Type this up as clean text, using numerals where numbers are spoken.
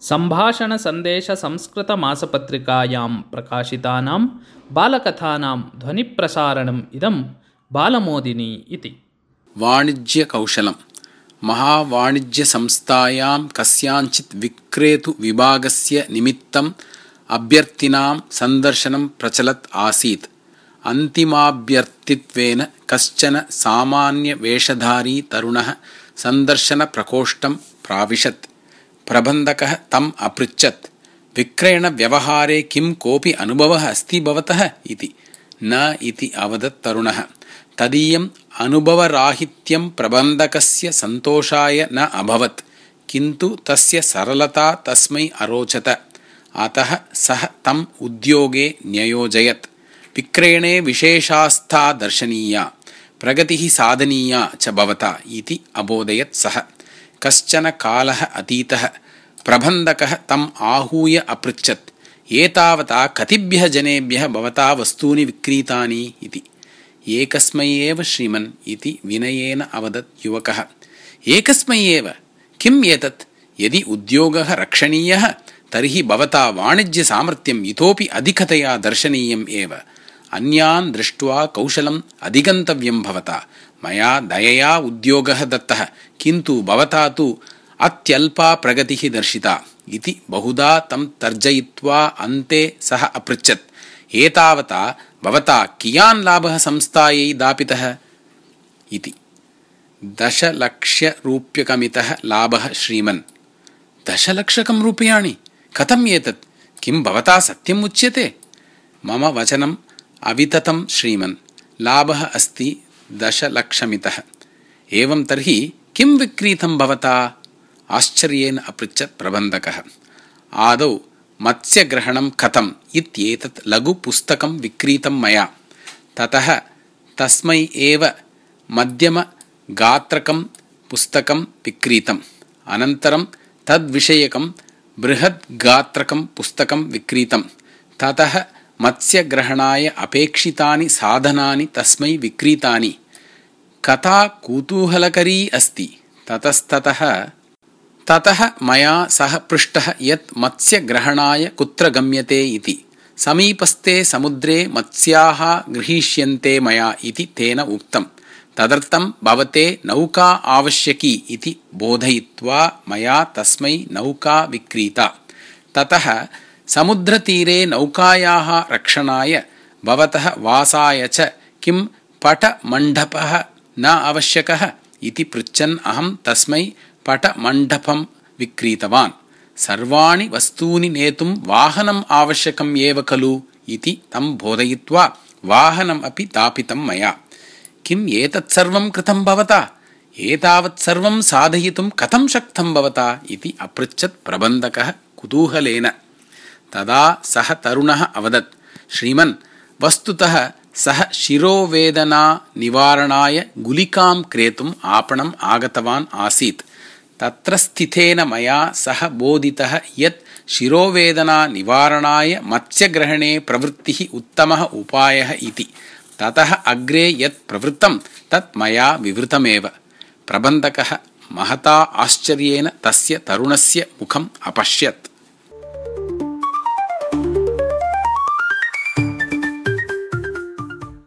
सम्भाषणसन्देशसंस्कृतमासपत्रिकायां प्रकाशितानां बालकथानां ध्वनिप्रसारणम् इदं बालमोदिनी इति। वाणिज्यकौशलं महावाणिज्यसंस्थायां कस्याञ्चित् विक्रेतुविभागस्य निमित्तम् अभ्यर्थिनां सन्दर्शनं प्रचलत् आसीत्। अन्तिमाभ्यर्थित्वेन कश्चन सामान्यवेषधारी तरुणः सन्दर्शनप्रकोष्ठं प्राविशत्। प्रबन्धकः तम् अपृच्छत्, विक्रयणव्यवहारे किं कोऽपि अनुभवः अस्ति भवतः इति। न इति अवदत् तरुणः। तदीयम् अनुभवराहित्यं प्रबन्धकस्य सन्तोषाय न अभवत्, किन्तु तस्य सरलता तस्मै अरोचत। अतः सः तम् उद्योगे न्ययोजयत्। विक्रयणे विशेषास्था दर्शनीया, प्रगतिः साधनीया च भवता इति अबोधयत् सः। कश्चन कालः अतीतः। प्रबन्धकः तम् आहूय अपृच्छत्, एतावता कतिभ्यः जनेभ्यः भवता वस्तूनि विक्रीतानि इति। एकस्मै एव श्रीमन् इति विनयेन अवदत् युवकः। एकस्मै एव? किम् एतत्? यदि उद्योगः रक्षणीयः तर्हि भवता वाणिज्यसामर्थ्यम् इतोपि अधिकतया दर्शनीयम् एव। अन्यान् दृष्ट्वा कौशलम् अधिगन्तव्यं भवता। मया दयया उद्योगः दत्तः, किन्तु भवता तु अत्यल्पा प्रगतिः दर्शिता इति बहुधा तं तर्जयित्वा अन्ते सः अपृच्छत्, एतावता भवता कियान् लाभः संस्थायै दापितः इति। 10,00,000 लाभः श्रीमन्। 10,00,000 रूप्याणि? कथम् एतत्? किं भवता सत्यम् उच्यते? मम वचनम् अविततं श्रीमन्। लाभः अस्ति 10,00,000। एवं तर्हि किं विक्रीतं भवता? आश्चर्येण अपृच्छत् प्रबन्धकः। आदौ मत्स्यग्रहणं कथम् इत्येतत् लघुपुस्तकं विक्रीतं मया। ततः तस्मै एव मध्यमगात्रकं पुस्तकं विक्रीतम्। अनन्तरं तद्विषयकं बृहद्गात्रकं पुस्तकं विक्रीतं। ततः मत्स्यग्रहणाय अपेक्षितानि साधनानि तस्मै विक्रीतानि। कथा कुतूहलकरी अस्ति। ततः मया सः पृष्टः यत् मत्स्यग्रहणाय कुत्र गम्यते इति। समीपस्थे समुद्रे मत्स्याः गृहीष्यन्ते मया इति तेन उक्तं। तदर्थं भवते नौका आवश्यकी इति बोधयित्वा मया तस्मै नौका विक्रीता। ततः समुद्रतीरे नौकायाः रक्षणाय भवतः वासाय च किं पटमण्डपः न आवश्यकः इति पृच्छन् अहं तस्मै पटमण्डपं विक्रीतवान्। सर्वाणि वस्तूनि नेतुं वाहनम् आवश्यकम् एव खलु इति तं बोधयित्वा वाहनम् अपि दापितं मया। किम् एतत् सर्वं कृतं भवता? एतावत् सर्वं साधयितुं कथं शक्तं भवता इति अपृच्छत् प्रबन्धकः कुतूहलेन। तदा सः तरुणः अवदत्, श्रीमन्, वस्तुतः सः शिरोवेदना निवारणाय गुलिकां क्रेतुम् आपणम् आगतवान् आसीत्। तत्र स्थितेन मया सः बोधितः यत् शिरोवेदना निवारणाय मत्स्यग्रहणे प्रवृत्तिः उत्तमः उपायः इति। ततः अग्रे यत् प्रवृत्तं तत् मया विवृतमेव। प्रबन्धकः महता आश्चर्येण तस्य तरुणस्य मुखम् अपश्यत्।